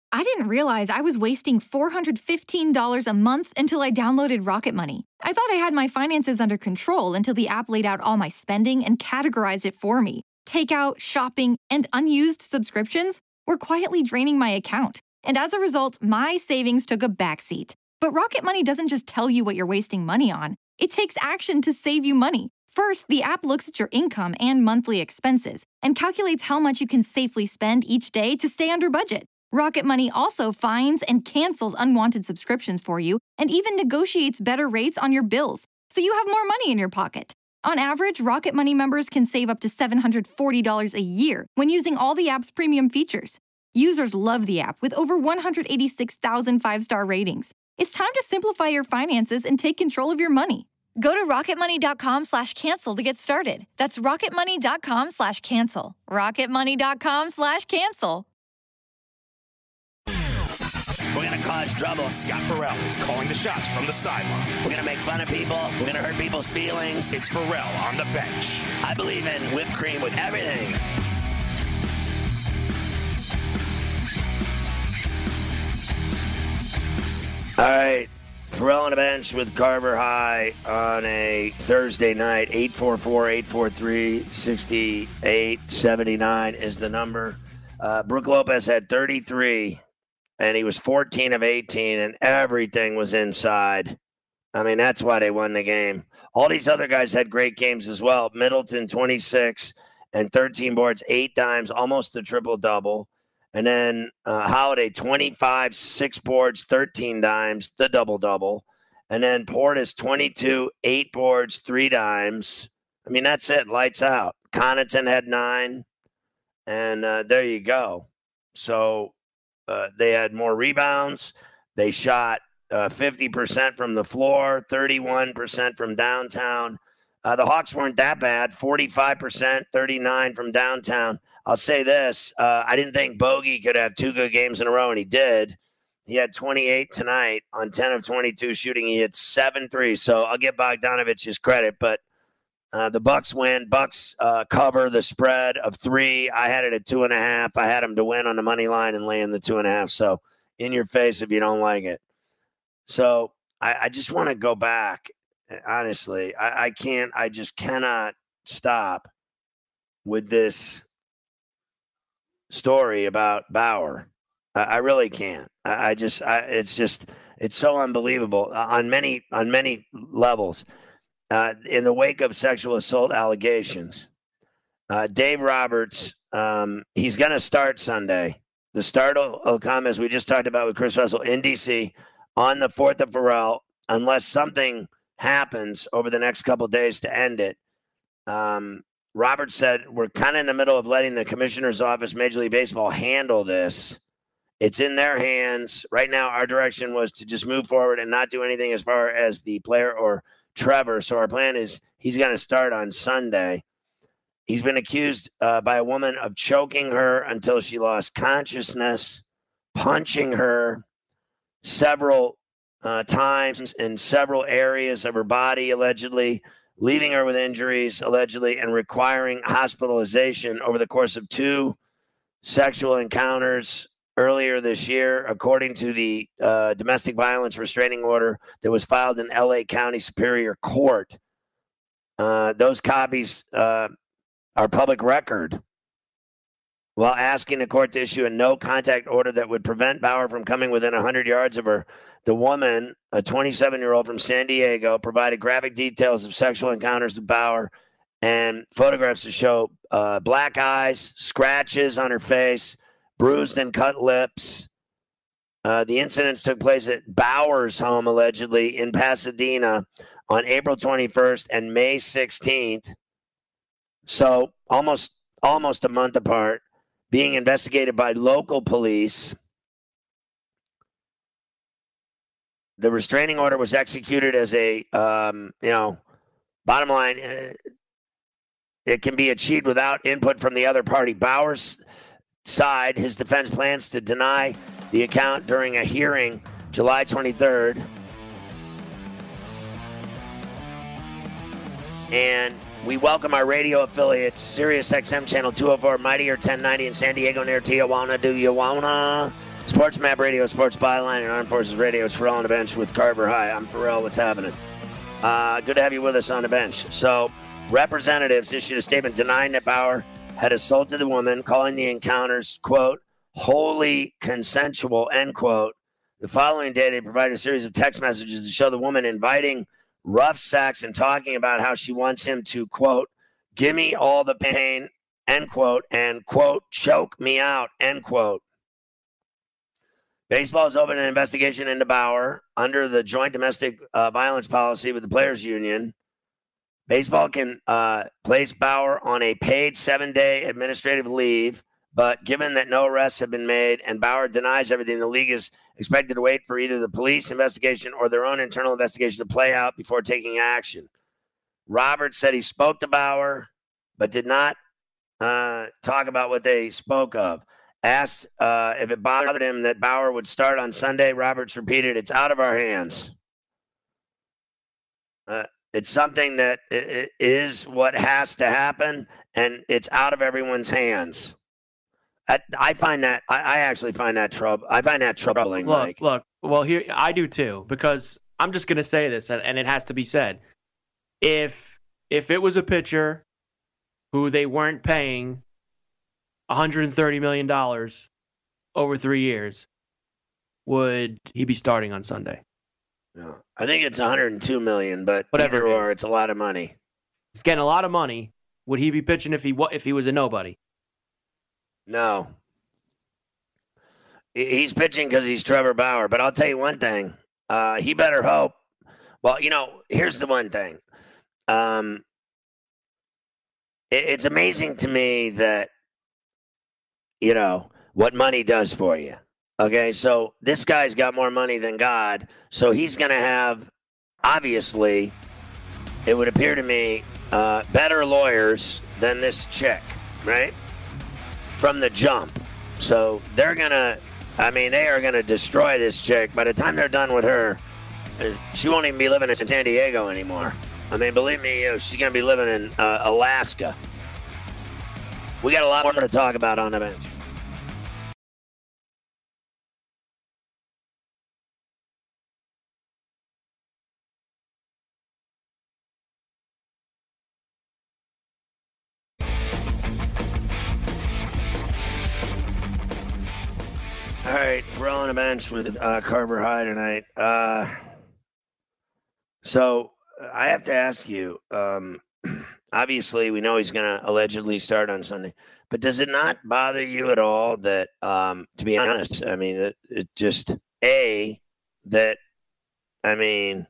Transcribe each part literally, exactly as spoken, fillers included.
I didn't realize I was wasting four hundred fifteen dollars a month until I downloaded Rocket Money. I thought I had my finances under control until the app laid out all my spending and categorized it for me. Takeout, shopping, and unused subscriptions were quietly draining my account. And as a result, my savings took a backseat. But Rocket Money doesn't just tell you what you're wasting money on. It takes action to save you money. First, the app looks at your income and monthly expenses and calculates how much you can safely spend each day to stay under budget. Rocket Money also finds and cancels unwanted subscriptions for you and even negotiates better rates on your bills, so you have more money in your pocket. On average, Rocket Money members can save up to seven hundred forty dollars a year when using all the app's premium features. Users love the app with over one hundred eighty-six thousand five-star ratings. It's time to simplify your finances and take control of your money. Go to rocketmoney.com slash cancel to get started. That's rocketmoney.com slash cancel. rocketmoney.com slash cancel. We're going to cause trouble. Scott Farrell is calling the shots from the sideline. We're going to make fun of people. We're going to hurt people's feelings. It's Farrell on the bench. I believe in whipped cream with everything. All right. Farrell on the bench with Carver High on a Thursday night. eight four four, eight four three, six eight seven nine is the number. Uh, Brook Lopez had thirty-three. And he was fourteen of eighteen, and everything was inside. I mean, that's why they won the game. All these other guys had great games as well. Middleton, twenty-six and thirteen boards, eight dimes, almost a triple-double. And then uh, Holiday, twenty-five, six boards, thirteen dimes, the double-double. And then Portis, twenty-two, eight boards, three dimes. I mean, that's it. Lights out. Connaughton had nine. And uh, there you go. So... Uh, they had more rebounds. They shot uh, fifty percent from the floor, thirty-one percent from downtown. Uh, the Hawks weren't that bad, forty-five percent, thirty-nine from downtown. I'll say this. Uh, I didn't think Bogey could have two good games in a row, and he did. He had twenty-eight tonight on ten of twenty-two shooting. He had seven threes, so I'll give Bogdanovich his credit. But uh, the Bucks win. Bucks uh, cover the spread of three. I had it at two and a half. I had them to win on the money line and lay in the two and a half. So in your face if you don't like it. So I, I just want to go back. Honestly, I, I can't. I just cannot stop with this story about Bauer. I, I really can't. I, I just. I, it's just. It's so unbelievable on many on many levels. Uh, in the wake of sexual assault allegations, uh, Dave Roberts, um, he's going to start Sunday. The start will, will come, as we just talked about with Chris Russell, in D C on the fourth of Pharrell, unless something happens over the next couple of days to end it. Um, Roberts said, we're kind of in the middle of letting the commissioner's office, Major League Baseball, handle this. It's in their hands. Right now, our direction was to just move forward and not do anything as far as the player or Trevor. So our plan is he's going to start on Sunday. He's been accused uh, by a woman of choking her until she lost consciousness, punching her several uh, times in several areas of her body, allegedly, leaving her with injuries, allegedly, and requiring hospitalization over the course of two sexual encounters earlier this year, according to the uh, domestic violence restraining order that was filed in L A County Superior Court. Uh, those copies uh, are public record. While asking the court to issue a no-contact order that would prevent Bauer from coming within one hundred yards of her, the woman, a twenty-seven-year-old from San Diego, provided graphic details of sexual encounters with Bauer and photographs to show uh, black eyes, scratches on her face, bruised and cut lips. Uh, the incidents took place at Bauer's home, allegedly, in Pasadena on April twenty-first and May sixteenth. So almost almost a month apart, being investigated by local police. The restraining order was executed as a, um, you know, bottom line, uh, it can be achieved without input from the other party. Bauer's side, his defense plans to deny the account during a hearing July twenty-third. And we welcome our radio affiliates, Sirius X M Channel two oh four, Mightier ten ninety in San Diego near Tijuana. Do you wanna? Sports Map Radio, Sports Byline, and Armed Forces Radio. It's Ferrall on the Bench with Carver. Hi, I'm Ferrall. What's happening? Uh, good to have you with us on the bench. So, representatives issued a statement denying that Bauer had assaulted the woman, calling the encounters, quote, wholly consensual, end quote. The following day, they provided a series of text messages to show the woman inviting rough sex and talking about how she wants him to, quote, give me all the pain, end quote, and, quote, choke me out, end quote. Baseball has opened an investigation into Bauer under the joint domestic uh, violence policy with the Players Union. Baseball can uh, place Bauer on a paid seven-day administrative leave, but given that no arrests have been made and Bauer denies everything, the league is expected to wait for either the police investigation or their own internal investigation to play out before taking action. Roberts said he spoke to Bauer, but did not uh, talk about what they spoke of. Asked uh, if it bothered him that Bauer would start on Sunday, Roberts repeated, it's out of our hands. Uh, it's something that it, it is what has to happen, and it's out of everyone's hands. I, I find that, I, I actually find that trouble. I find that troubling, Look, Mike. look, well, here, I do too, because I'm just going to say this, and, and it has to be said. If If it was a pitcher who they weren't paying one hundred thirty million dollars over three years, would he be starting on Sunday? No, I think it's one hundred two million dollars, but whatever either it or, is. it's a lot of money. He's getting a lot of money. Would he be pitching if he wa- if he was a nobody? No. He- He's pitching because he's Trevor Bauer, but I'll tell you one thing. Uh, he better hope. Well, you know, here's the one thing. Um, it- it's amazing to me that, you know, what money does for you. Okay, so this guy's got more money than God, so he's going to have, obviously, it would appear to me, uh, better lawyers than this chick, right? From the jump. So they're going to, I mean, they are going to destroy this chick. By the time they're done with her, uh, she won't even be living in San Diego anymore. I mean, believe me, you know, she's going to be living in uh, Alaska. We got a lot more to talk about on the bench. All right, we're on the bench with uh, Carver High tonight. Uh, so I have to ask you, um, obviously we know he's going to allegedly start on Sunday, but does it not bother you at all that, um, to be honest, I mean, it, it just, A, that, I mean,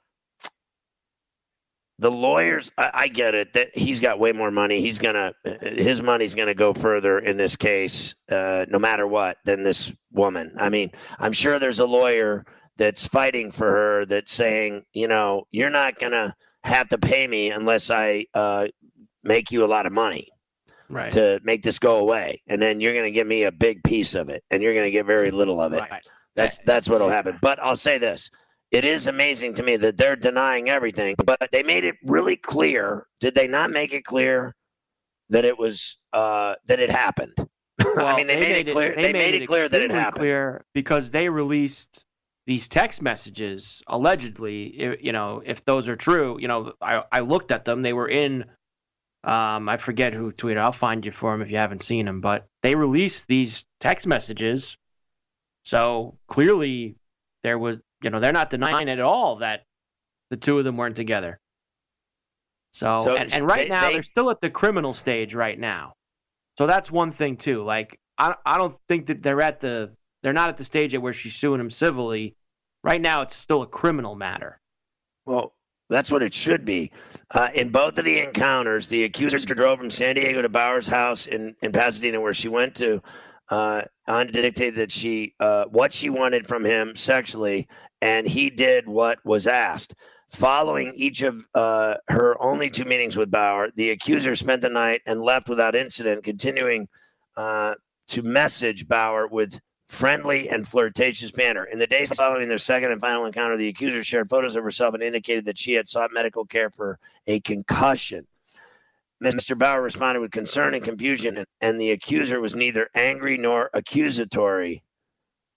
the lawyers, I, I get it, that he's got way more money. He's going to, his money's going to go further in this case, uh, no matter what, than this woman. I mean, I'm sure there's a lawyer that's fighting for her that's saying, you know, you're not going to have to pay me unless I uh, make you a lot of money Right. to make this go away. And then you're going to give me a big piece of it and you're going to get very little of it. Right. That's, that's what'll happen. But I'll say this. It is amazing to me that they're denying everything, but they made it really clear. Did they not make it clear that it was uh, that it happened? Well, I mean, they, made, it clear. They, made, it clear that it extremely happened. Clear because they released these text messages allegedly. i- You know, if those are true, you know, I I looked at them. They were in. Um, I forget who tweeted. I'll find you for them if you haven't seen them. But they released these text messages, so clearly there was. You know, they're not denying it at all that the two of them weren't together. So, So and, and right they- now they- they're still at the criminal stage right now. So that's one thing too. Like I I don't think that they're at the they're not at the stage yet where she's suing him civilly. Right now it's still a criminal matter. Well, that's what it should be. Uh, in both of the encounters, the accuser drove from San Diego to Bauer's house in, in Pasadena, where she went to, uh, undictated that she uh, what she wanted from him sexually, and he did what was asked. Following each of uh, her only two meetings with Bauer, the accuser spent the night and left without incident, continuing uh, to message Bauer with friendly and flirtatious manner. In the days following their second and final encounter, the accuser shared photos of herself and indicated that she had sought medical care for a concussion. Mister Bauer responded with concern and confusion, and, and the accuser was neither angry nor accusatory.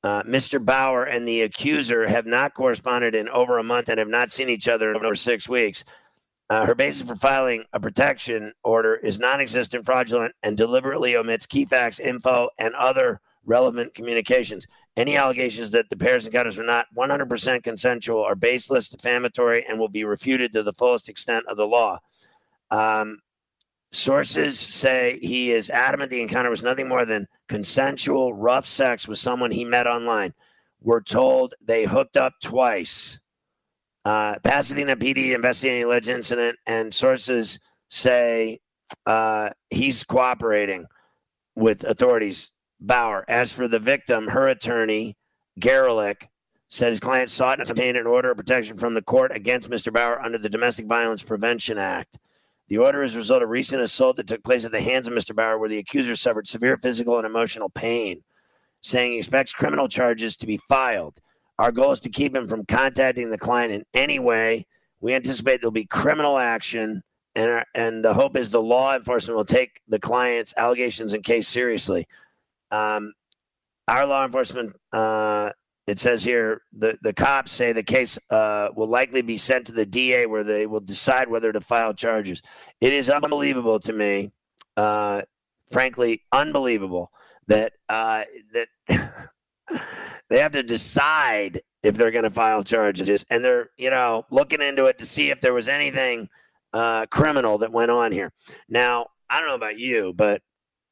Uh, Mister Bauer and the accuser have not corresponded in over a month and have not seen each other in over six weeks. Uh, her basis for filing a protection order is non-existent, fraudulent, and deliberately omits key facts, info, and other relevant communications. Any allegations that the pairs encounters were not one hundred percent consensual are baseless, defamatory, and will be refuted to the fullest extent of the law. Um, sources say he is adamant the encounter was nothing more than consensual, rough sex with someone he met online. We're told they hooked up twice. Uh, Pasadena P D investigating alleged incident, and sources say uh, he's cooperating with authorities. Bauer. As for the victim, her attorney, Gerlich, said his client sought and obtained an order of protection from the court against Mister Bauer under the Domestic Violence Prevention Act. The order is a result of recent assault that took place at the hands of Mister Bauer, where the accuser suffered severe physical and emotional pain, saying he expects criminal charges to be filed. Our goal is to keep him from contacting the client in any way. We anticipate there'll be criminal action, and, our, and the hope is the law enforcement will take the client's allegations and case seriously. Um, our law enforcement, uh, it says here, the, the cops say the case uh, will likely be sent to the D A where they will decide whether to file charges. It is unbelievable to me, uh, frankly, unbelievable that uh, that they have to decide if they're going to file charges. And they're, you know, looking into it to see if there was anything uh, criminal that went on here. Now, I don't know about you, but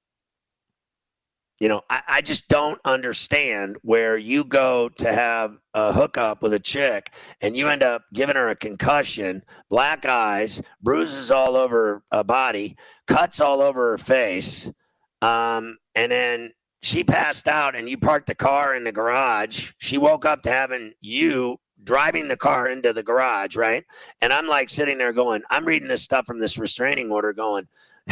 You know, I, I just don't understand where you go to have a hookup with a chick and you end up giving her a concussion, black eyes, bruises all over her body, cuts all over her face, um, and then she passed out and you parked the car in the garage. She woke up to having you driving the car into the garage, right? And I'm like sitting there going, I'm reading this stuff from this restraining order going,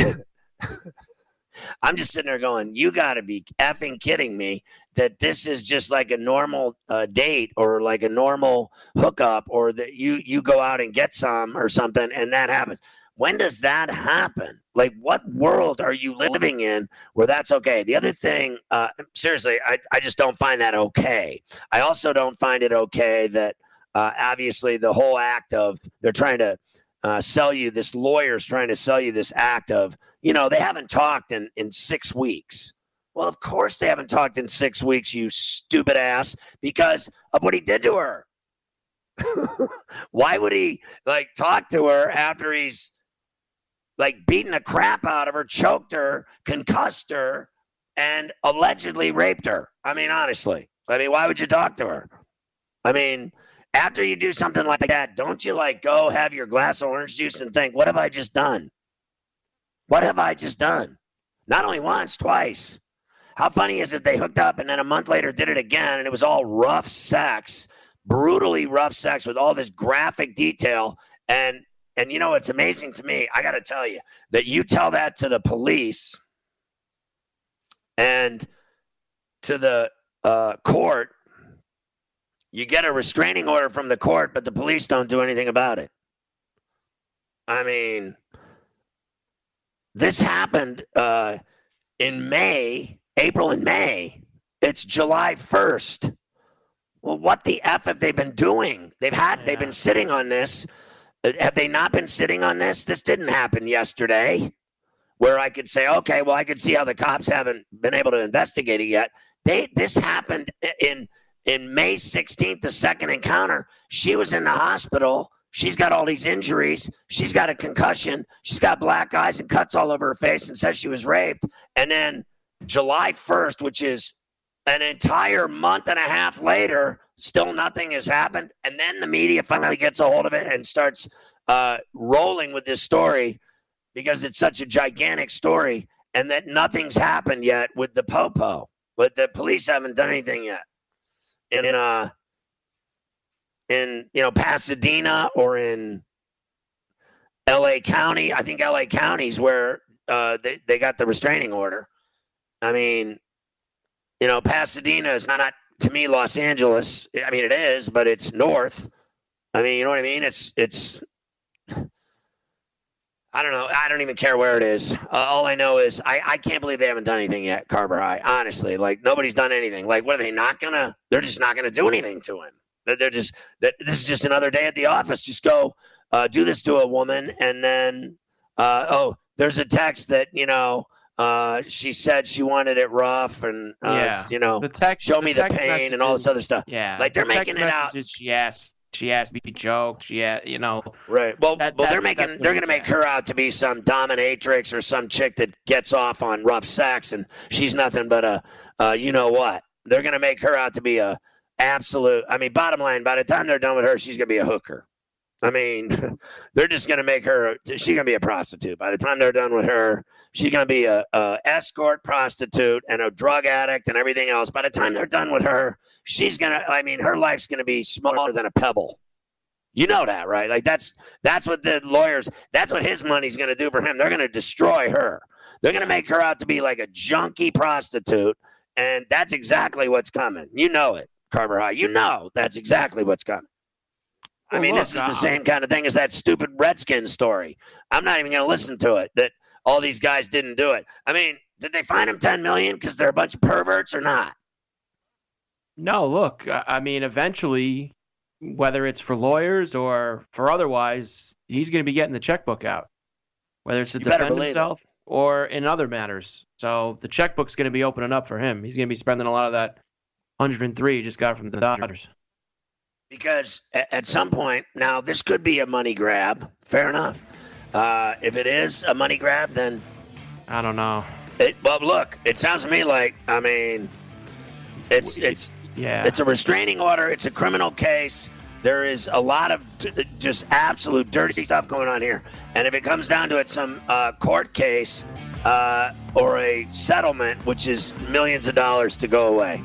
I'm just sitting there going, you got to be effing kidding me that this is just like a normal uh, date or like a normal hookup, or that you, you go out and get some or something and that happens. When does that happen? Like, what world are you living in where that's okay? The other thing, uh, seriously, I, I just don't find that okay. I also don't find it okay that uh, obviously the whole act of they're trying to uh, sell you, this lawyer's trying to sell you this act of, you know, they haven't talked in, in six weeks. Well, of course they haven't talked in six weeks, you stupid ass, because of what he did to her. Why would he, like, talk to her after he's, like, beaten the crap out of her, choked her, concussed her, and allegedly raped her? I mean, honestly. I mean, why would you talk to her? I mean, after you do something like that, don't you, like, go have your glass of orange juice and think, what have I just done? What have I just done? Not only once, twice. How funny is it they hooked up and then a month later did it again, and it was all rough sex, brutally rough sex with all this graphic detail. And, and you know, it's amazing to me, I got to tell you, that you tell that to the police and to the uh, court, you get a restraining order from the court, but the police don't do anything about it. I mean, this happened uh, in May, April and May. It's July first. Well, what the F have they been doing? They've had, yeah. they've been sitting on this. Have they not been sitting on this? This didn't happen yesterday, where I could say, okay, well, I could see how the cops haven't been able to investigate it yet. They, this happened in, in May sixteenth, the second encounter. She was in the hospital. She's got all these injuries. She's got a concussion. She's got black eyes and cuts all over her face and says she was raped. And then July first, which is an entire month and a half later, still nothing has happened. And then the media finally gets a hold of it and starts uh, rolling with this story because it's such a gigantic story, and that nothing's happened yet with the Popo. But the police haven't done anything yet. And in uh in, you know, Pasadena or in L A County. I think L A County is where uh, they, they got the restraining order. I mean, you know, Pasadena is not, not, to me, Los Angeles. I mean, it is, but it's north. I mean, you know what I mean? It's, it's, I don't know. I don't even care where it is. Uh, all I know is I, I can't believe they haven't done anything yet, Carver High. Honestly, like nobody's done anything. Like, what are they not gonna? They're just not gonna do anything to him. They're, they're just that. This is just another day at the office. Just go uh, do this to a woman, and then uh, oh, there's a text that you know uh, she said she wanted it rough, and uh, yeah, you know, the text, show the me text the pain messages, and all this other stuff. Yeah, like they're the making it out. She asked. She asked me to joke. She, had, you know, right. Well, that, well, they're making they're going to make her out to be some dominatrix or some chick that gets off on rough sex, and she's nothing but a, uh, you know what? They're going to make her out to be a absolute. I mean, bottom line, by the time they're done with her, she's going to be a hooker. I mean, they're just going to make her. She's going to be a prostitute. By the time they're done with her, she's going to be a, a escort prostitute and a drug addict and everything else. By the time they're done with her, she's going to. I mean, her life's going to be smaller than a pebble. You know that, right? Like that's that's what the lawyers. That's what his money's going to do for him. They're going to destroy her. They're going to make her out to be like a junkie prostitute, and that's exactly what's coming. You know it, Carver High. You know that's exactly what's coming. I mean, well, look, this is the uh, same kind of thing as that stupid Redskins story. I'm not even going to listen to it, that all these guys didn't do it. I mean, did they fine them ten million dollars because they're a bunch of perverts or not? No, look, I mean, eventually, whether it's for lawyers or for otherwise, he's going to be getting the checkbook out, whether it's to You better defend believe himself or in other matters. So the checkbook's going to be opening up for him. He's going to be spending a lot of that one hundred three he just got from the Dodgers. Because at some point, now this could be a money grab. Fair enough. Uh, if it is a money grab, then I don't know. It, well, look, it sounds to me like, I mean, it's it's yeah, it's a restraining order. It's a criminal case. There is a lot of t- just absolute dirty stuff going on here. And if it comes down to it, some uh, court case uh, or a settlement, which is millions of dollars to go away.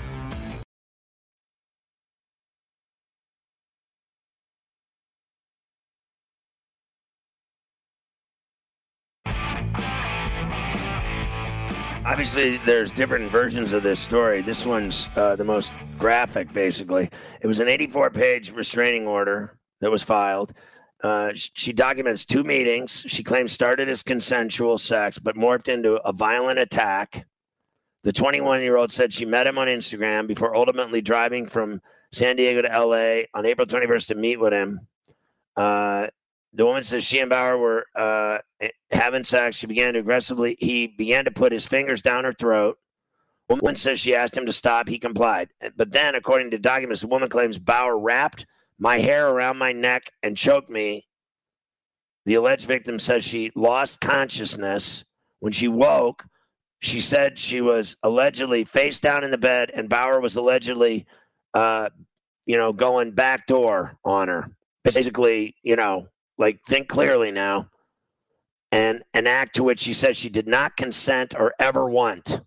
Obviously, there's different versions of this story. This one's uh, the most graphic, basically. It was an eighty-four page restraining order that was filed. Uh, she documents two meetings. She claims started as consensual sex, but morphed into a violent attack. The twenty-one-year-old said she met him on Instagram before ultimately driving from San Diego to L A on April twenty-first to meet with him. Uh, The woman says she and Bauer were uh, having sex. She began to aggressively, he began to put his fingers down her throat. The woman says she asked him to stop. He complied. But then, according to documents, the woman claims Bauer wrapped my hair around my neck and choked me. The alleged victim says she lost consciousness. When she woke, she said she was allegedly face down in the bed, and Bauer was allegedly, uh, you know, going backdoor on her. Basically, you know, like, think clearly now. And an act to which she says she did not consent or ever want.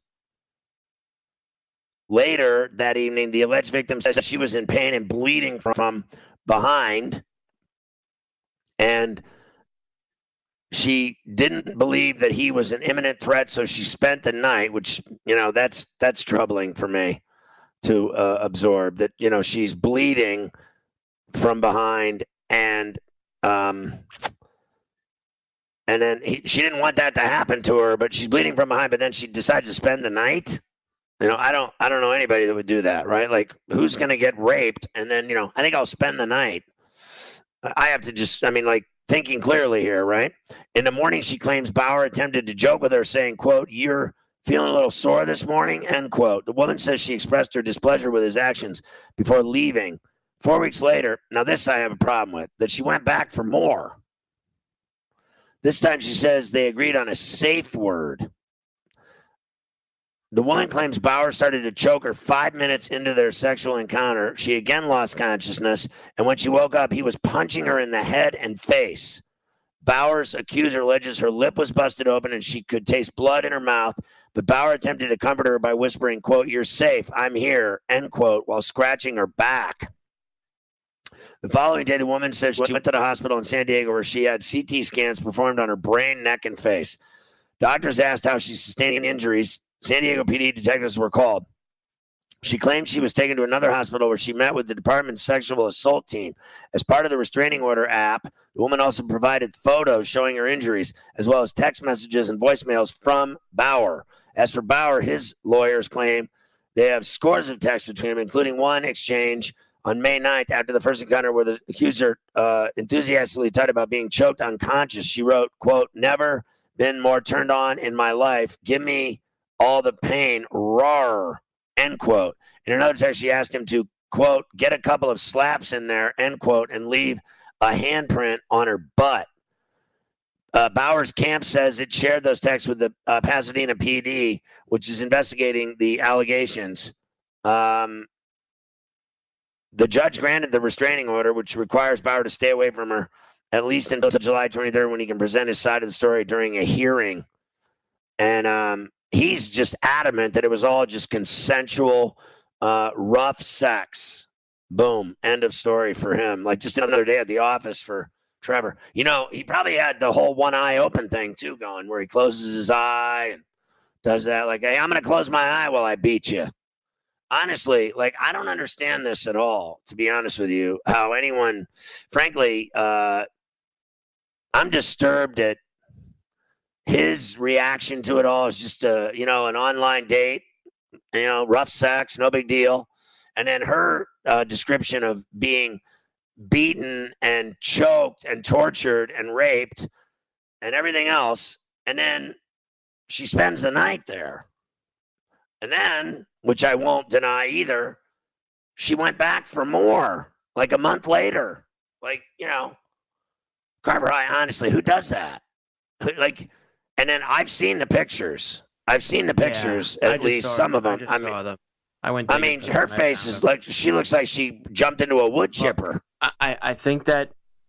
Later that evening, the alleged victim says she was in pain and bleeding from behind. And she didn't believe that he was an imminent threat, so she spent the night, which, you know, that's that's troubling for me to uh, absorb. That, you know, she's bleeding from behind and Um, and then he, she didn't want that to happen to her, but she's bleeding from behind. But then she decides to spend the night. You know, I don't, I don't know anybody that would do that, right? Like, who's going to get raped? And then, you know, I think I'll spend the night. I have to just, I mean, like, thinking clearly here, right? In the morning, she claims Bauer attempted to joke with her, saying, quote, "You're feeling a little sore this morning," end quote. The woman says she expressed her displeasure with his actions before leaving. Four weeks later, now this I have a problem with, that she went back for more. This time she says they agreed on a safe word. The woman claims Bauer started to choke her five minutes into their sexual encounter. She again lost consciousness, and when she woke up, he was punching her in the head and face. Bauer's accuser alleges her lip was busted open and she could taste blood in her mouth, but Bauer attempted to comfort her by whispering, quote, "You're safe, I'm here," end quote, while scratching her back. The following day, the woman says she went to the hospital in San Diego where she had C T scans performed on her brain, neck, and face. Doctors asked how she's sustaining injuries. San Diego P D detectives were called. She claimed she was taken to another hospital where she met with the department's sexual assault team. As part of the restraining order app, the woman also provided photos showing her injuries, as well as text messages and voicemails from Bauer. As for Bauer, his lawyers claim they have scores of texts between them, including one exchange on May ninth after the first encounter where the accuser uh, enthusiastically talked about being choked unconscious. She wrote, quote, "Never been more turned on in my life. Give me all the pain. Rawr." End quote. In another text, she asked him to, quote, "get a couple of slaps in there," end quote, and leave a handprint on her butt. Uh, Bauer's camp says it shared those texts with the uh, Pasadena P D, which is investigating the allegations. Um, the judge granted the restraining order, which requires Bauer to stay away from her at least until July twenty-third, when he can present his side of the story during a hearing. And um, he's just adamant that it was all just consensual, uh, rough sex. Boom. End of story for him. Like just another day at the office for Trevor. You know, he probably had the whole one eye open thing too going, where he closes his eye and does that. Like, hey, I'm going to close my eye while I beat you. Honestly, like, I don't understand this at all, to be honest with you, how anyone, frankly, uh, I'm disturbed at his reaction to it all. Is just a, you know, an online date, you know, rough sex, no big deal. And then her uh, description of being beaten and choked and tortured and raped and everything else. And then she spends the night there. And then, which I won't deny either, she went back for more, like a month later. Like, you know, Carver High, honestly, who does that? Like, and then I've seen the pictures. I've seen the pictures, yeah, at least some of them. I, I mean, saw them. I went. I mean, her face is like, she looks like she jumped into a wood chipper. Well, I, I think that,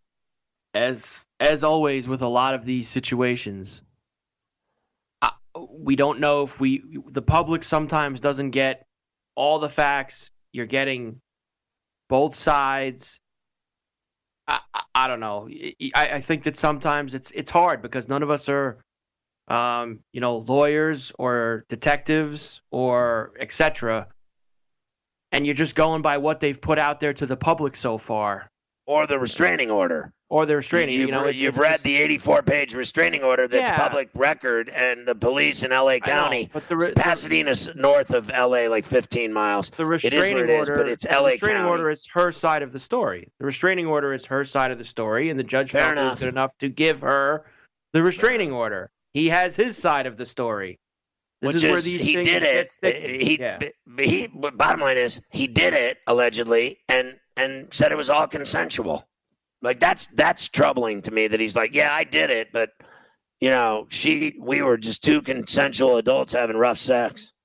as as always with a lot of these situations, I, we don't know if we the public sometimes doesn't get all the facts. You're getting both sides. I, I, I don't know. I, I think that sometimes it's it's hard because none of us are, um, you know, lawyers or detectives or et cetera. And you're just going by what they've put out there to the public so far, or the restraining order, or the restraining. You've, you know, re- it, you've read just, the eighty-four page restraining order that's yeah. public record, and the police in L A County, know, but the, re- Pasadena's north of L A, like fifteen miles. The restraining it is order, it is, but it's L A the restraining County. order is her side of the story. The restraining order is her side of the story, and the judge Fair felt it was good enough to give her the restraining order. He has his side of the story. This Which is, is, where these he things did get it. sticky. He, yeah. he, bottom line is, he did it allegedly, and and said it was all consensual. Like that's that's troubling to me that he's like, yeah, I did it, but you know, she, we were just two consensual adults having rough sex.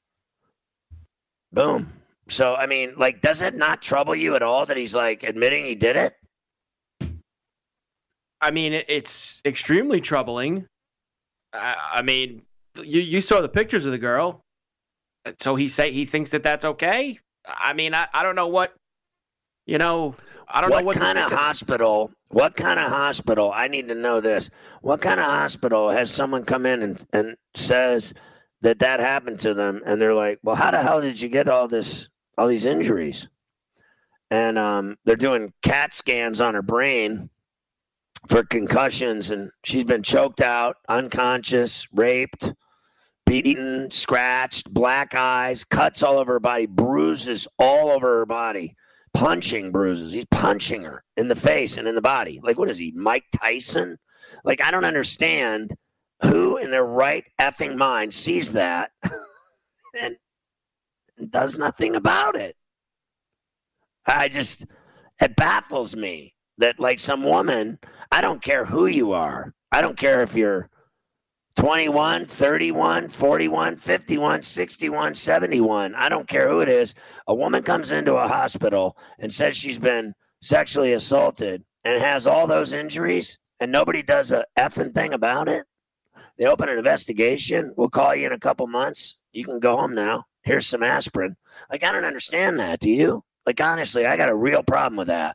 Boom. So I mean, like, does it not trouble you at all that he's like admitting he did it? I mean, it's extremely troubling. I, I mean. You you saw the pictures of the girl, so he say he thinks that that's okay. I mean, I, I don't know what, you know, I don't what know what kind of hospital. What kind of hospital? I need to know this. What kind of hospital has someone come in and, and says that that happened to them, and they're like, well, how the hell did you get all this, all these injuries? And um, they're doing CAT scans on her brain for concussions, and she's been choked out, unconscious, raped, beaten, scratched, black eyes, cuts all over her body, bruises all over her body, punching bruises. He's punching her in the face and in the body. Like, what is he, Mike Tyson? Like, I don't understand who in their right effing mind sees that and, and does nothing about it. I just, it baffles me that, like, some woman, I don't care who you are. I don't care if you're twenty-one, thirty-one, forty-one, fifty-one, sixty-one, seventy-one. I don't care who it is. A woman comes into a hospital and says she's been sexually assaulted and has all those injuries, and nobody does a effing thing about it. They open an investigation. We'll call you in a couple months. You can go home now. Here's some aspirin. Like, I don't understand that. Do you? Like, honestly, I got a real problem with that.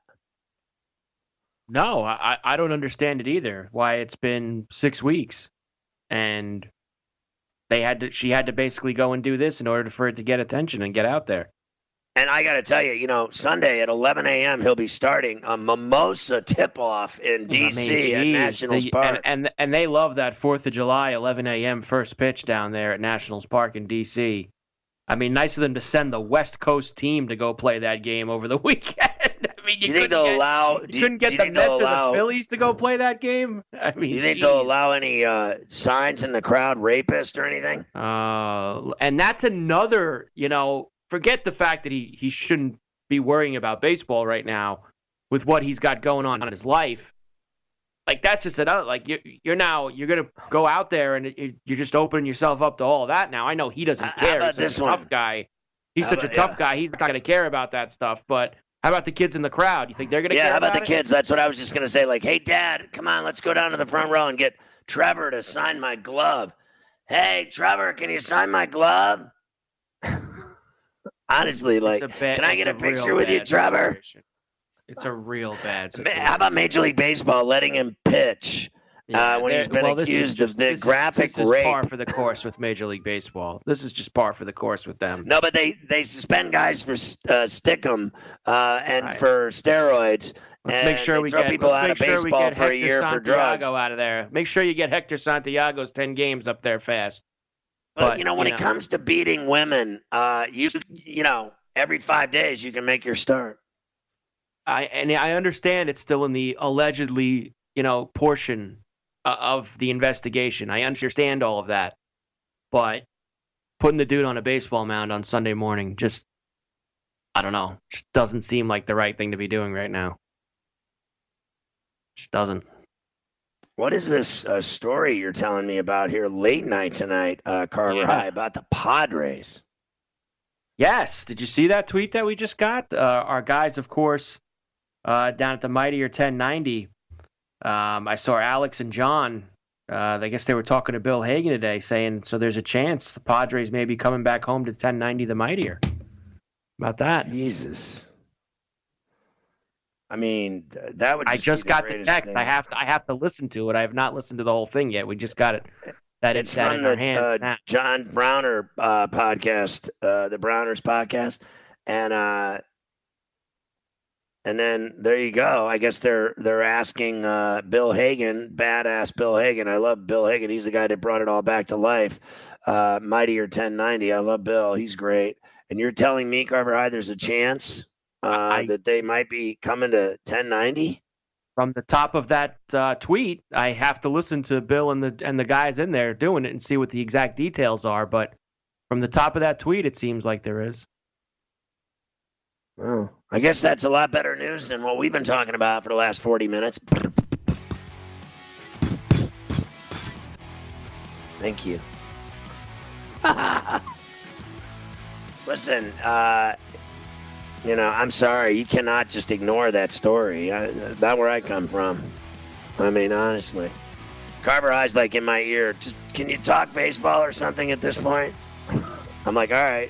No, I, I don't understand it either. Why it's been six weeks. And they had to. She had to basically go and do this in order for it to get attention and get out there. And I got to tell you, you know, Sunday at eleven a.m. he'll be starting a mimosa tip-off in D C I mean, at Nationals the, Park. And, and and they love that fourth of July, eleven a.m. first pitch down there at Nationals Park in D C I mean, nice of them to send the West Coast team to go play that game over the weekend. I mean, you, you think they'll get, allow? You do, couldn't get do the you Mets or allow, the Phillies to go play that game. I mean, you think geez. they'll allow any uh, signs in the crowd, rapist or anything? Uh, and that's another. You know, forget the fact that he he shouldn't be worrying about baseball right now with what he's got going on in his life. Like, that's just another, like, you're, you're now, you're going to go out there and you're just opening yourself up to all that now. I know he doesn't care. He's such a tough guy. He's such a tough guy. He's not going to care about that stuff. But how about the kids in the crowd? You think they're going to care about it? Yeah, how about the kids? That's what I was just going to say. Like, hey, Dad, come on, let's go down to the front row and get Trevor to sign my glove. Hey, Trevor, can you sign my glove? Honestly, like, bad, can I get a, a picture with you, Trevor? Situation. It's a real bad situation. How about Major League Baseball letting him pitch yeah, uh, when he's been well, accused just, of the this graphic is, this rape? This is par for the course with Major League Baseball. This is just par for the course with them. No, but they, they suspend guys for uh, stickum uh, and right. for steroids. Let's and make sure we throw get, people let's out make of sure baseball we get for Hector a year Santiago for drugs. out of there. Make sure you get Hector Santiago's ten games up there fast. But, but you know, when you it know. comes to beating women, uh, you you know, every five days you can make your start. I and I understand it's still in the allegedly, you know, portion of the investigation. I understand all of that, but putting the dude on a baseball mound on Sunday morning just, I don't know, just doesn't seem like the right thing to be doing right now. Just doesn't. What is this uh, story you're telling me about here late night tonight, uh, Carver yeah. High, about the Padres? Yes. Did you see that tweet that we just got? Uh, our guys, of course, uh, down at the Mightier ten ninety. Um, I saw Alex and John. Uh, I guess they were talking to Bill Hagan today, saying, so there's a chance the Padres may be coming back home to ten ninety the Mightier. About that. Jesus. I mean, that would. Just I just be got the the text. thing. I have to. I have to listen to it. I have not listened to the whole thing yet. We just got it. That it's it, that from in the our hands. uh, John Browner uh, podcast, uh, the Browners podcast, and uh, and then there you go. I guess they're they're asking uh, Bill Hagan, badass Bill Hagan. I love Bill Hagan. He's the guy that brought it all back to life. Uh, Mightier ten ninety. I love Bill. He's great. And you're telling me, Carver High, there's a chance uh, I, that they might be coming to ten ninety? From the top of that uh, tweet, I have to listen to Bill and the and the guys in there doing it and see what the exact details are. But from the top of that tweet, it seems like there is. Oh, I guess that's a lot better news than what we've been talking about for the last forty minutes. Thank you. Listen, uh, you know, I'm sorry. You cannot just ignore that story. I, not where I come from. I mean, honestly. Carver High's like in my ear. Just, can you talk baseball or something at this point? I'm like, all right.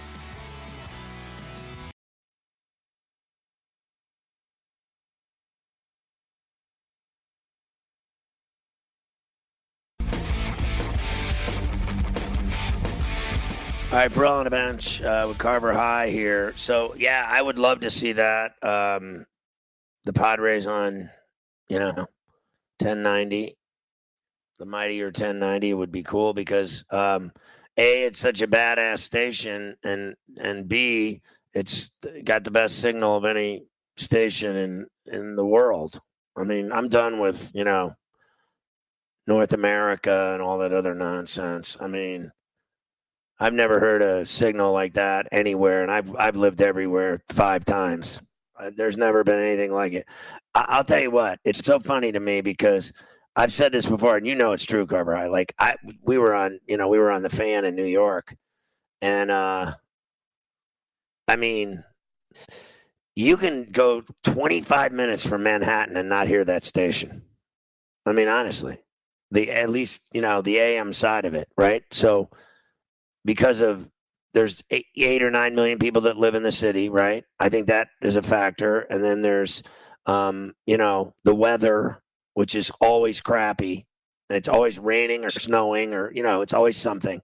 All right, Ferrall on the bench uh, with Carver High here. So, yeah, I would love to see that. Um, the Padres on, you know, ten ninety. The Mightier ten ninety would be cool because, um, A, it's such a badass station, and and B, it's got the best signal of any station in, in the world. I mean, I'm done with, you know, North America and all that other nonsense. I mean, I've never heard a signal like that anywhere, and I've I've lived everywhere five times. Uh, there's never been anything like it. I, I'll tell you what, it's so funny to me because I've said this before, and you know it's true, Carver. I like I we were on you know we were on the Fan in New York, and uh, I mean, you can go twenty-five minutes from Manhattan and not hear that station. I mean, honestly, the at least you know the A M side of it, right? So. Because of there's eight, eight or nine million people that live in the city, right? I think that is a factor. And then there's, um, you know, the weather, which is always crappy. It's always raining or snowing or, you know, it's always something.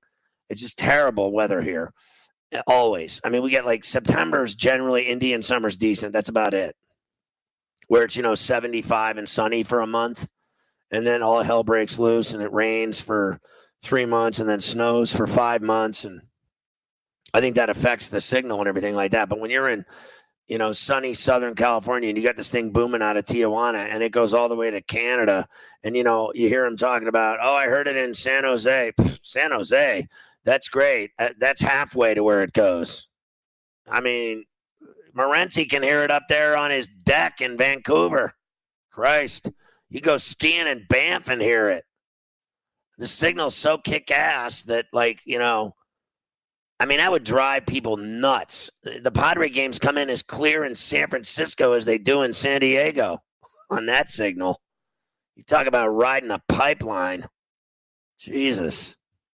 It's just terrible weather here. Always. I mean, we get like September's generally Indian summer's decent. That's about it. Where it's, you know, seventy-five and sunny for a month. And then all hell breaks loose and it rains for three months and then snows for five months. And I think that affects the signal and everything like that. But when you're in, you know, sunny Southern California and you got this thing booming out of Tijuana and it goes all the way to Canada. And, you know, you hear them talking about, oh, I heard it in San Jose. Pfft, San Jose. That's great. That's halfway to where it goes. I mean, Morency can hear it up there on his deck in Vancouver. Christ. You go skiing in Banff and hear it. The signal's so kick-ass that, like, you know, I mean, that would drive people nuts. The Padre games come in as clear in San Francisco as they do in San Diego on that signal. You talk about riding a pipeline. Jesus.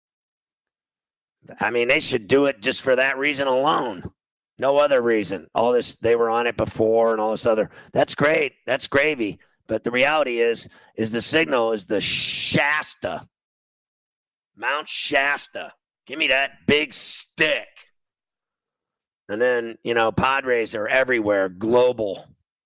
I mean, they should do it just for that reason alone. No other reason. All this, they were on it before and all this other. That's great. That's gravy. But the reality is, is the signal is the Shasta. Mount Shasta. Give me that big stick. And then, you know, Padres are everywhere, global.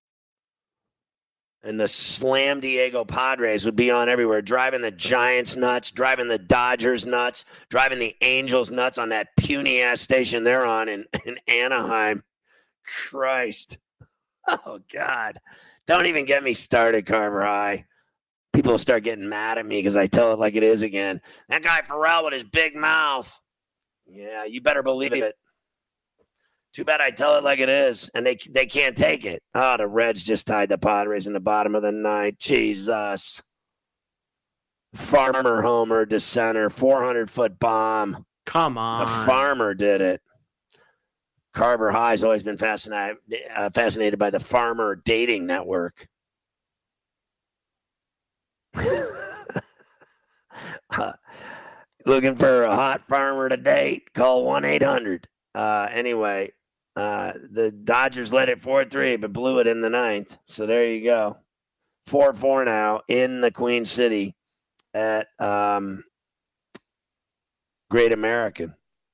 And the Slam Diego Padres would be on everywhere, driving the Giants nuts, driving the Dodgers nuts, driving the Angels nuts on that puny-ass station they're on in, in Anaheim. Christ. Oh, God. Don't even get me started, Carver High. People will start getting mad at me because I tell it like it is again. That guy Pharrell with his big mouth. Yeah, you better believe it. Too bad I tell it like it is, and they they can't take it. Oh, the Reds just tied the Padres in the bottom of the ninth. Jesus. Farmer homer to center, four hundred foot bomb. Come on. The Farmer did it. Carver High's always been fascinated, uh, fascinated by the Farmer dating network. uh, looking for a hot farmer to date? Call one eight hundred. Uh, anyway, uh, the Dodgers led it four three, but blew it in the ninth. So there you go. four four now in the Queen City at um, Great American.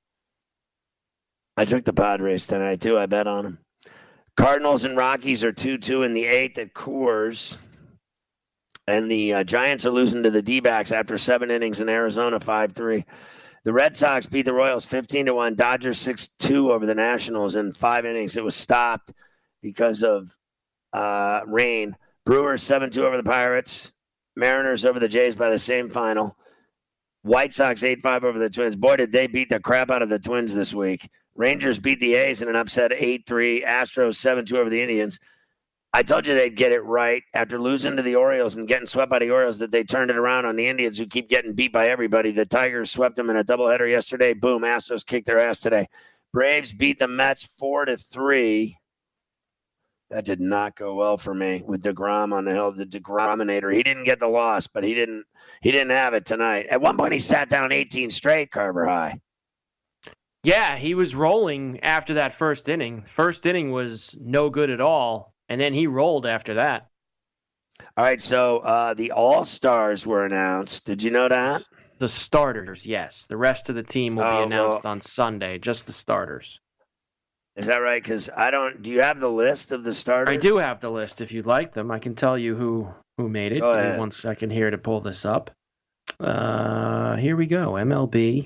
I took the Padres tonight, too. I bet on them. Cardinals and Rockies are two two in the eighth at Coors. And the uh, Giants are losing to the D-backs after seven innings in Arizona, five three. The Red Sox beat the Royals fifteen to one. Dodgers six two over the Nationals in five innings. It was stopped because of uh, rain. Brewers seven two over the Pirates. Mariners over the Jays by the same final. White Sox eight five over the Twins. Boy, did they beat the crap out of the Twins this week. Rangers beat the A's in an upset eight three. Astros seven two over the Indians. I told you they'd get it right after losing to the Orioles and getting swept by the Orioles, that they turned it around on the Indians, who keep getting beat by everybody. The Tigers swept them in a doubleheader yesterday. Boom, Astros kicked their ass today. Braves beat the Mets four to three. That did not go well for me with DeGrom on the hill, the DeGrominator. He didn't get the loss, but he didn't he didn't have it tonight. At one point, he sat down eighteen straight, Carver High. Yeah, he was rolling after that first inning. First inning was no good at all. And then he rolled after that. All right, so uh, the All-Stars were announced. Did you know that? The starters, yes. The rest of the team will oh, be announced well, on Sunday, just the starters. Is that right? Because I don't – do you have the list of the starters? I do have the list if you'd like them. I can tell you who, who made it. Go Give ahead. me one second here to pull this up. Uh, here we go, M L B.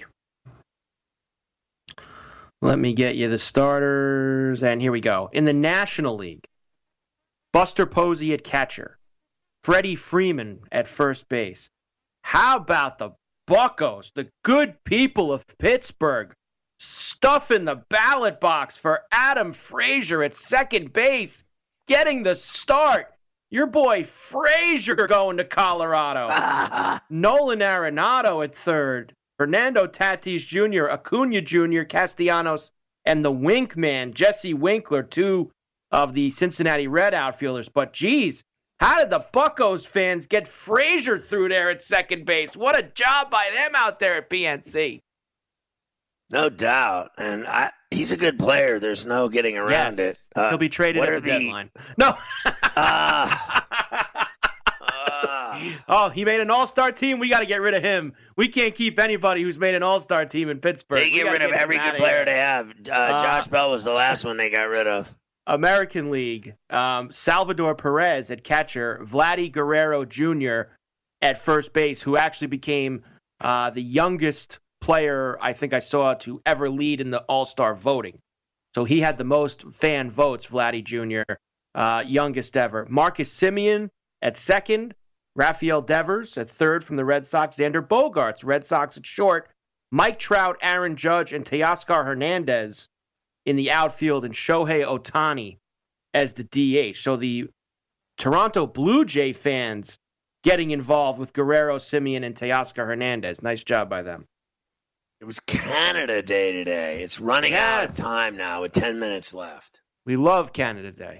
Let me get you the starters, and here we go. In the National League, Buster Posey at catcher. Freddie Freeman at first base. How about the Buccos, the good people of Pittsburgh, stuffing the ballot box for Adam Frazier at second base, getting the start. Your boy Frazier going to Colorado. Nolan Arenado at third. Fernando Tatis Junior, Acuna Junior, Castellanos, and the Wink Man, Jesse Winkler, two of the Cincinnati Red outfielders. But, geez, how did the Buccos fans get Frazier through there at second base? What a job by them out there at P N C. No doubt. And I, he's a good player. There's no getting around yes. it. Uh, He'll be traded at the, the deadline. No. uh, uh, Oh, he made an all-star team? We got to get rid of him. We can't keep anybody who's made an all-star team in Pittsburgh. They get rid of every good player they have. Uh, uh, Josh Bell was the last one they got rid of. American League, um, Salvador Perez at catcher, Vladdy Guerrero Junior at first base, who actually became uh, the youngest player I think I saw to ever lead in the all-star voting. So he had the most fan votes, Vladdy Junior, uh, youngest ever. Marcus Semien at second, Rafael Devers at third from the Red Sox, Xander Bogaerts, Red Sox at short, Mike Trout, Aaron Judge, and Teoscar Hernandez in the outfield, and Shohei Ohtani as the D H. So the Toronto Blue Jay fans getting involved with Guerrero, Semien, and Teoscar Hernandez. Nice job by them. It was Canada Day today. It's running yes. out of time now with ten minutes left. We love Canada Day.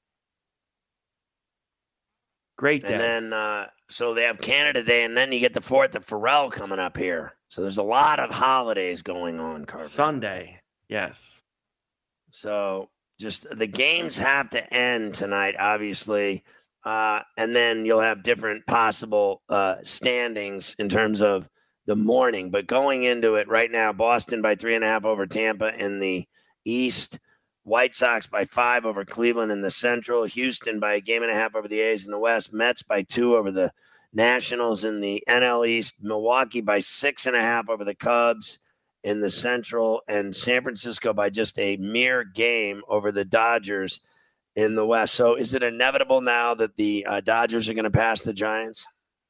Great day. And then, uh, so they have Canada Day, and then you get the fourth of Pharrell coming up here. So there's a lot of holidays going on, Carver. Sunday, yes. So just the games have to end tonight, obviously. Uh, and then you'll have different possible uh, standings in terms of the morning. But going into it right now, Boston by three and a half over Tampa in the East. White Sox by five over Cleveland in the Central. Houston by a game and a half over the A's in the West. Mets by two over the Nationals in the N L East. Milwaukee by six and a half over the Cubs in the Central, and San Francisco by just a mere game over the Dodgers in the West. So is it inevitable now that the uh, Dodgers are going to pass the Giants?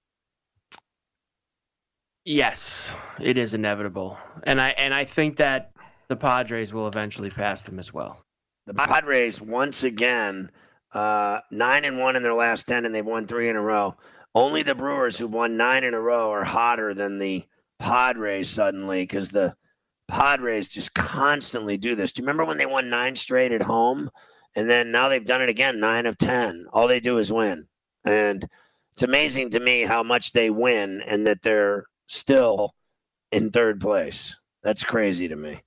Yes, it is inevitable. And I and I think that the Padres will eventually pass them as well. The Padres, once again, uh, nine and one in their last ten, and they've won three in a row. Only the Brewers, who've won nine in a row, are hotter than the Padres suddenly, because the Padres just constantly do this. Do you remember when they won nine straight at home? And then now they've done it again, nine of ten. All they do is win. And it's amazing to me how much they win and that they're still in third place. That's crazy to me.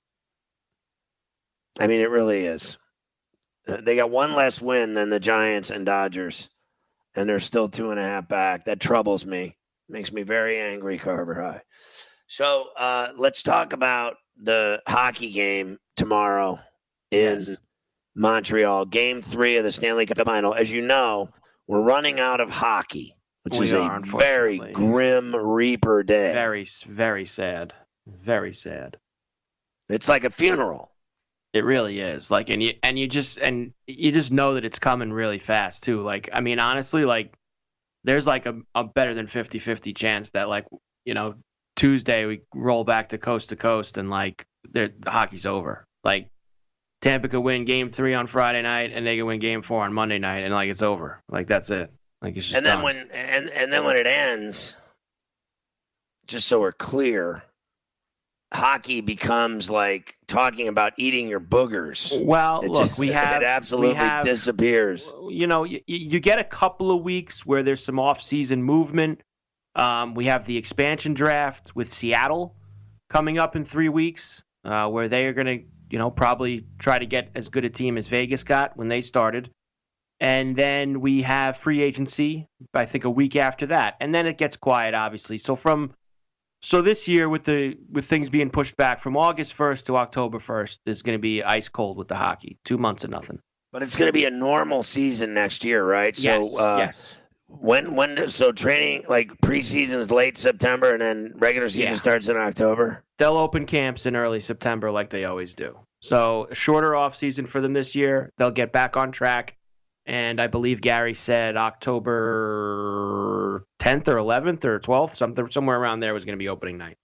I mean, it really is. They got one less win than the Giants and Dodgers, and they're still two and a half back. That troubles me. Makes me very angry, Carver High. So uh, let's talk about the hockey game tomorrow in yes. Montreal. Game three of the Stanley Cup Final. As you know, we're running out of hockey, which we is are, a very grim Reaper day. Very, very sad. Very sad. It's like a funeral. It really is. Like, and you and you just and you just know that it's coming really fast too. Like, I mean, honestly, like, there's like a, a better than fifty-fifty chance that, like, you know, Tuesday we roll back to coast to coast and like the hockey's over. Like, Tampa could win game three on Friday night and they could win game four on Monday night and like it's over. Like, that's it. Like, it's just and then done. when and and then when it ends, just so we're clear, hockey becomes like talking about eating your boogers. Well, it look, just, we have it absolutely we have, disappears. You know, you, you get a couple of weeks where there's some off-season movement. Um, we have the expansion draft with Seattle coming up in three weeks, uh, where they are going to, you know, probably try to get as good a team as Vegas got when they started. And then we have free agency, I think, a week after that, and then it gets quiet, obviously. So from So this year, with the with things being pushed back from August first to October first, is going to be ice cold with the hockey. Two months of nothing. But it's going to be a normal season next year, right? Yes. So, uh, yes. When when so training, like, preseason is late September and then regular season yeah. starts in October? They'll open camps in early September like they always do. So a shorter off season for them this year. They'll get back on track. And I believe Gary said October tenth or eleventh or twelfth, something somewhere around there was going to be opening night.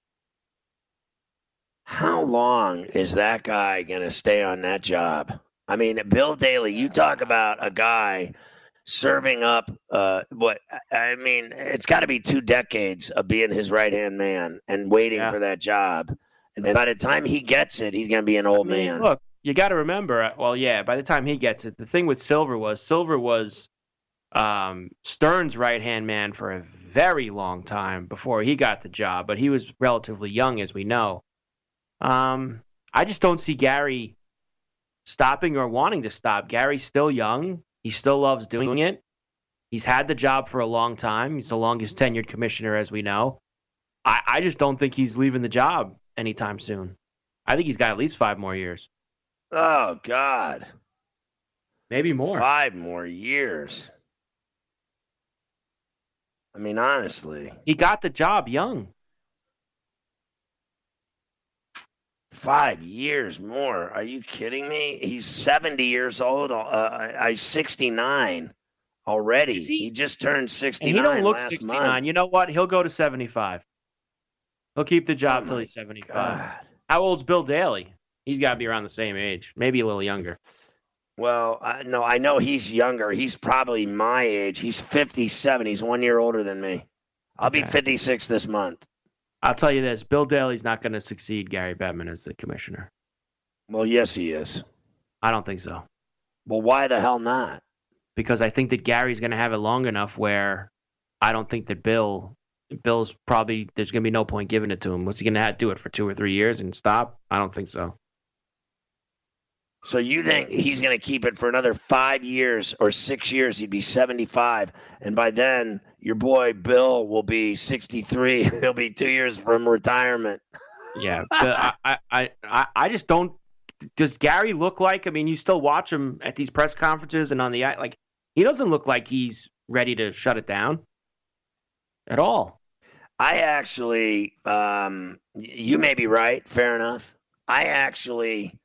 How long is that guy going to stay on that job? I mean, Bill Daly, you talk about a guy serving up uh, what I mean, it's got to be two decades of being his right-hand man and waiting yeah. for that job. And then by the time he gets it, he's going to be an old I mean, man. Look, you got to remember, well, yeah, by the time he gets it, the thing with Silver was Silver was um, Stern's right-hand man for a very long time before he got the job, but he was relatively young, as we know. Um, I just don't see Gary stopping or wanting to stop. Gary's still young. He still loves doing it. He's had the job for a long time. He's the longest tenured commissioner, as we know. I, I just don't think he's leaving the job anytime soon. I think he's got at least five more years. Oh, God. Maybe more. Five more years. I mean, honestly. He got the job young. Five years more. Are you kidding me? He's seventy years old. Uh, I sixty-nine already. He? he just turned sixty-nine. And he don't look last sixty-nine. month. You know what? He'll go to seventy-five. He'll keep the job oh till he's seventy-five. God. How old's Bill Daly? He's got to be around the same age, maybe a little younger. Well, uh, no, I know he's younger. He's probably my age. He's fifty-seven. He's one year older than me. I'll okay. be fifty-six this month. I'll tell you this. Bill Daly's not going to succeed Gary Bettman as the commissioner. Well, yes, he is. I don't think so. Well, why the hell not? Because I think that Gary's going to have it long enough where I don't think that Bill, Bill's probably, there's going to be no point giving it to him. What's he going to have to do it for two or three years and stop? I don't think so. So you think he's going to keep it for another five years or six years? He'd be seventy-five. And by then, your boy Bill will be sixty-three. He'll be two years from retirement. Yeah. I, I, I, I just don't. Does Gary look like, I mean, you still watch him at these press conferences and on the, like, he doesn't look like he's ready to shut it down at all. I actually, um, you may be right. Fair enough. I actually...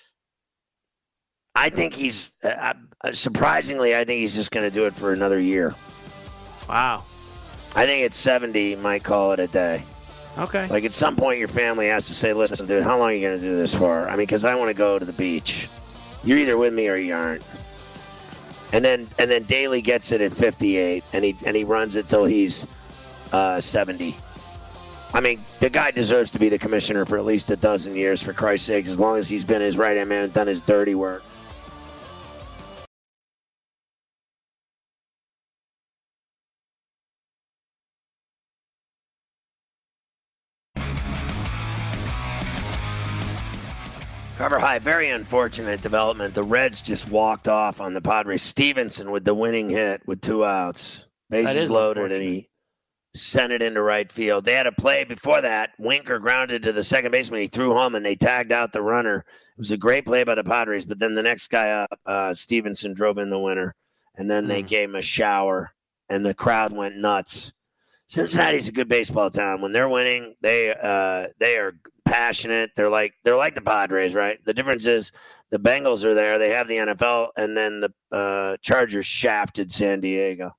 I think he's, uh, surprisingly, I think he's just going to do it for another year. Wow. I think at seventy, might call it a day. Okay. Like at some point, your family has to say, listen, dude, how long are you going to do this for? I mean, because I want to go to the beach. You're either with me or you aren't. And then and then Daly gets it at fifty-eight, and he, and he runs it till he's uh, seventy. I mean, the guy deserves to be the commissioner for at least a dozen years, for Christ's sake, as long as he's been his right-hand man and done his dirty work. Carver High, very unfortunate development. The Reds just walked off on the Padres. Stevenson with the winning hit with two outs. Bases loaded, and he sent it into right field. They had a play before that. Winker grounded to the second baseman. He threw home, and they tagged out the runner. It was a great play by the Padres, but then the next guy up, uh, Stevenson, drove in the winner, and then mm. they gave him a shower, and the crowd went nuts. Cincinnati's a good baseball town. When they're winning, they uh, they are passionate. They're like they're like the Padres, right? The difference is the Bengals are there. They have the N F L, and then the uh, Chargers shafted San Diego.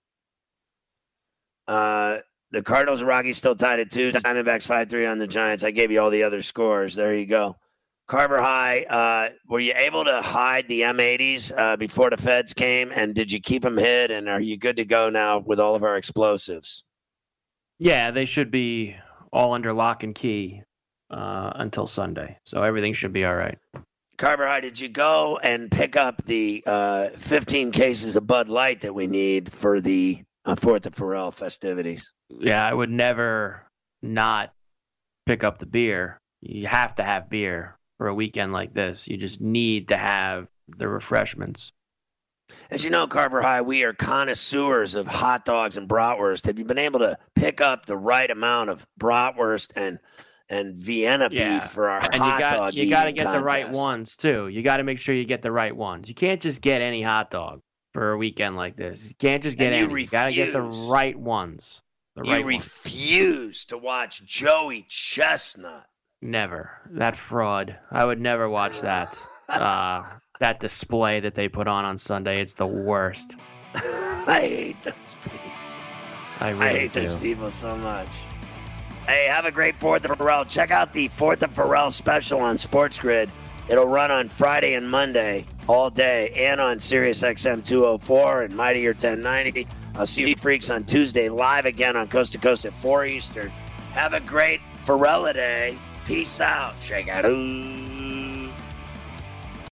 Uh, the Cardinals and Rockies still tied at two. Diamondbacks five three on the Giants. I gave you all the other scores. There you go. Carver High, uh, were you able to hide the M eighties uh, before the feds came, and did you keep them hid, and are you good to go now with all of our explosives? Yeah, they should be all under lock and key uh, until Sunday. So everything should be all right. Carver High, did you go and pick up the uh, fifteen cases of Bud Light that we need for the uh, Fourth of Pharrell festivities? Yeah, I would never not pick up the beer. You have to have beer for a weekend like this. You just need to have the refreshments. As you know, Carver High, we are connoisseurs of hot dogs and bratwurst. Have you been able to pick up the right amount of bratwurst and and Vienna yeah. beef for our and hot you got, dog you got to get contest? the right ones, too. You got to make sure you get the right ones. You can't just get any hot dog for a weekend like this. You can't just get and any. You, you got to get the right ones. The you right refuse ones. to watch Joey Chestnut. Never. That fraud. I would never watch that. uh That display that they put on on Sunday, it's the worst. I hate those people. I, really I hate do. those people so much. Hey, have a great fourth of Pharrell. Check out the fourth of Pharrell special on Sports Grid. It'll run on Friday and Monday all day, and on Sirius X M two oh four and Mightier ten ninety. I'll see you freaks on Tuesday live again on Coast to Coast at four Eastern. Have a great Pharrell day. Peace out. Check out.